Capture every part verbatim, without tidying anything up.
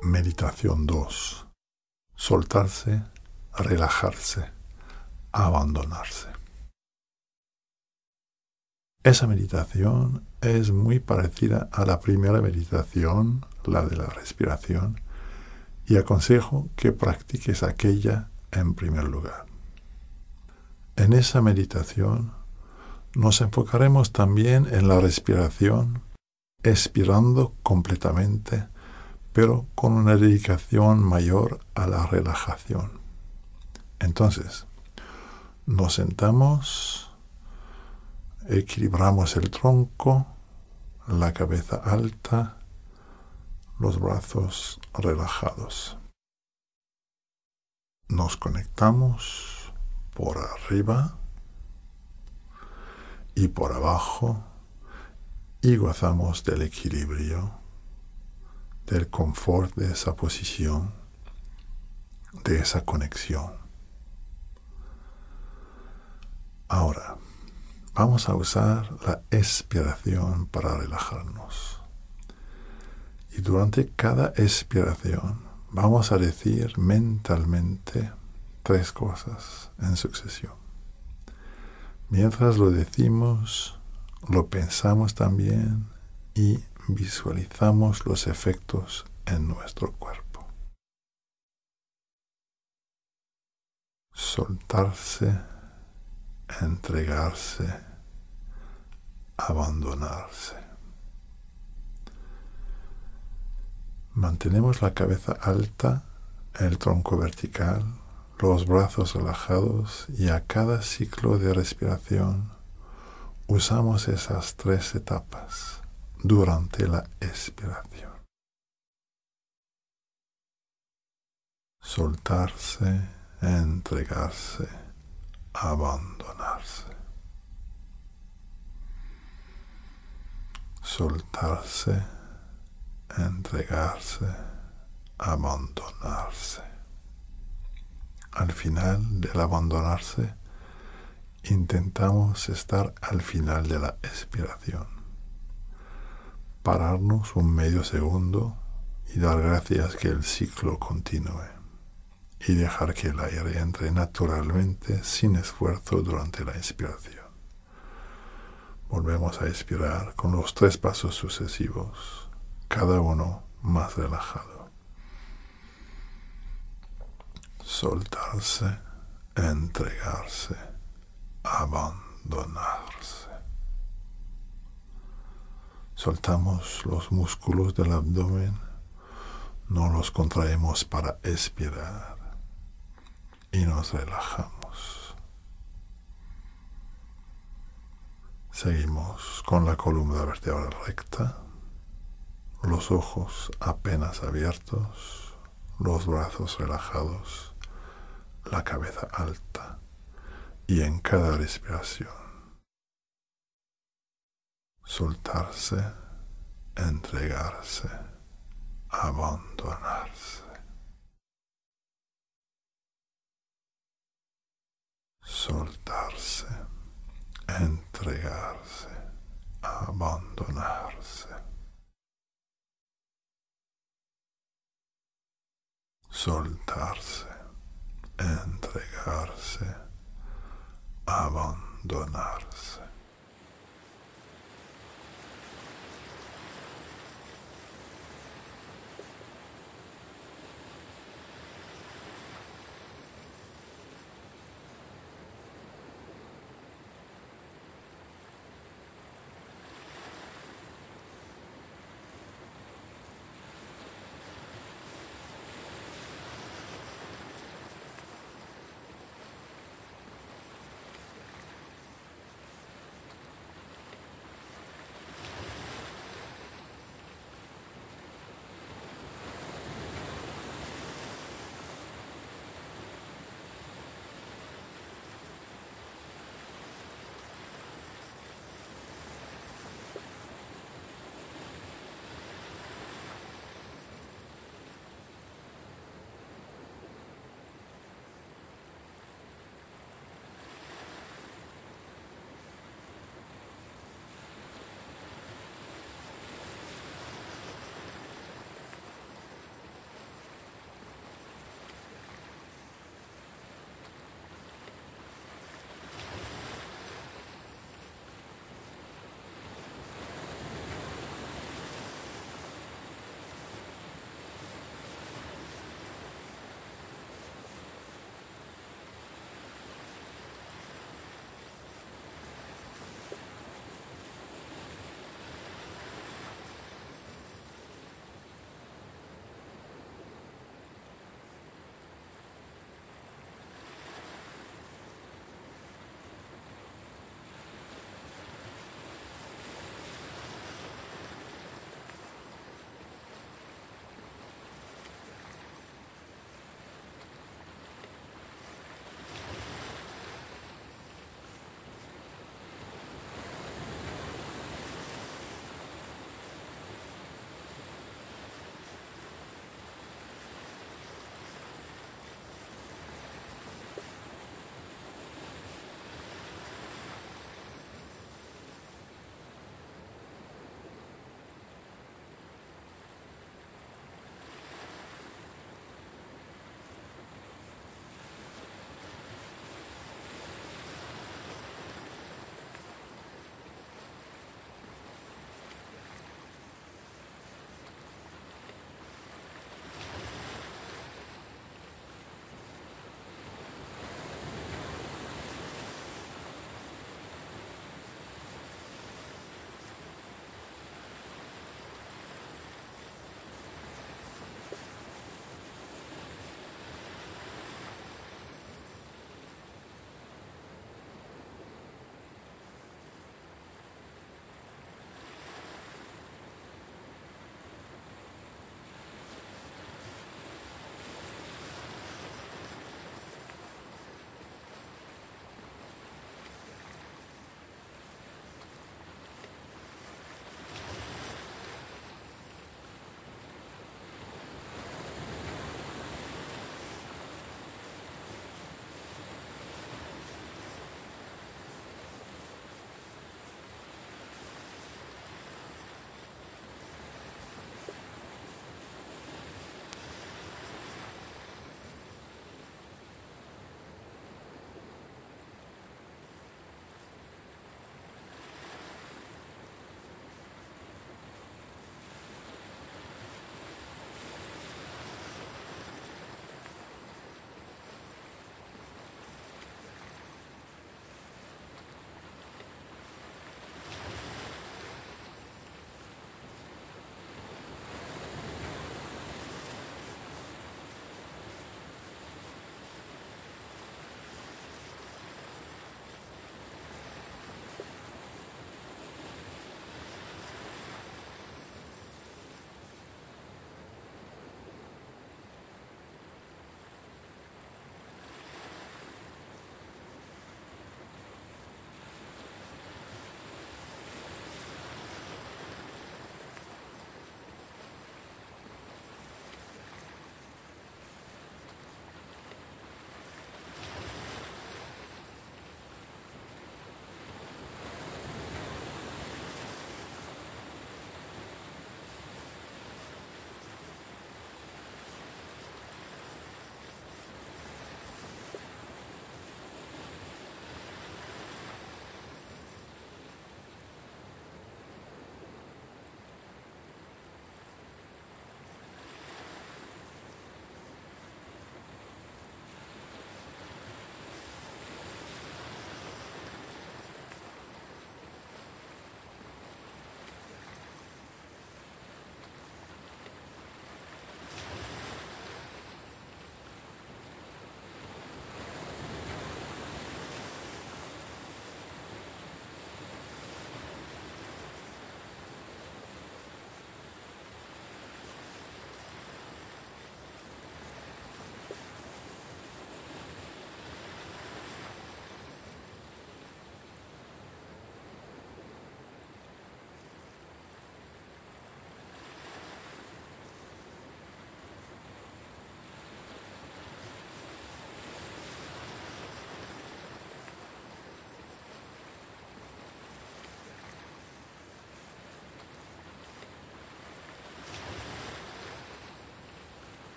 Meditación dos. Soltarse, relajarse, abandonarse. Esa meditación es muy parecida a la primera meditación, la de la respiración, y aconsejo que practiques aquella en primer lugar. En esa meditación nos enfocaremos también en la respiración, expirando completamente, pero con una dedicación mayor a la relajación. Entonces, nos sentamos, equilibramos el tronco, la cabeza alta, los brazos relajados. Nos conectamos por arriba y por abajo y gozamos del equilibrio, del confort de esa posición, de esa conexión. Ahora, vamos a usar la expiración para relajarnos. Y durante cada expiración vamos a decir mentalmente tres cosas en sucesión. Mientras lo decimos, lo pensamos también y visualizamos los efectos en nuestro cuerpo. Soltarse, entregarse, abandonarse. Mantenemos la cabeza alta, el tronco vertical, los brazos relajados y a cada ciclo de respiración usamos esas tres etapas durante la expiración. Soltarse, entregarse, abandonarse. Soltarse, entregarse, abandonarse. Al final del abandonarse, intentamos estar al final de la expiración. Pararnos un medio segundo y dar gracias que el ciclo continúe. Y dejar que el aire entre naturalmente sin esfuerzo durante la expiración. Volvemos a expirar con los tres pasos sucesivos, cada uno más relajado. Soltarse, entregarse, abandonarse. Soltamos los músculos del abdomen, no los contraemos para expirar y nos relajamos. Seguimos con la columna vertebral recta, los ojos apenas abiertos, los brazos relajados, la cabeza alta y en cada respiración soltarse, entregarse, abandonarse. Soltarse, entregarse, abandonarse. Soltarse, entregarse, abandonarse.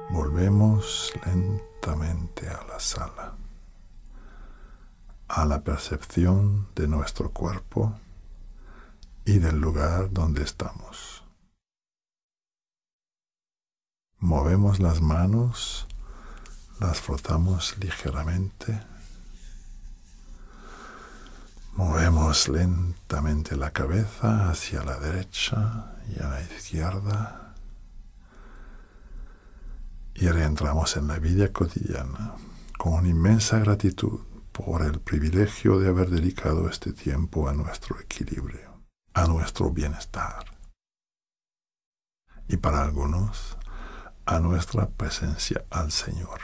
Volvemos lentamente a la sala, a la percepción de nuestro cuerpo y del lugar donde estamos. Movemos las manos, las frotamos ligeramente. Movemos lentamente la cabeza hacia la derecha y a la izquierda. Y reentramos en la vida cotidiana con una inmensa gratitud por el privilegio de haber dedicado este tiempo a nuestro equilibrio, a nuestro bienestar. Y para algunos, a nuestra presencia al Señor.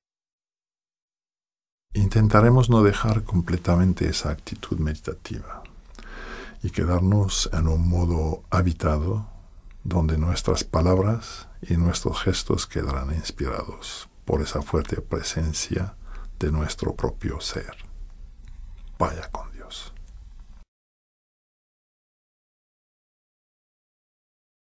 Intentaremos no dejar completamente esa actitud meditativa y quedarnos en un modo habitado donde nuestras palabras y nuestros gestos quedarán inspirados por esa fuerte presencia de nuestro propio ser. Vaya con Dios.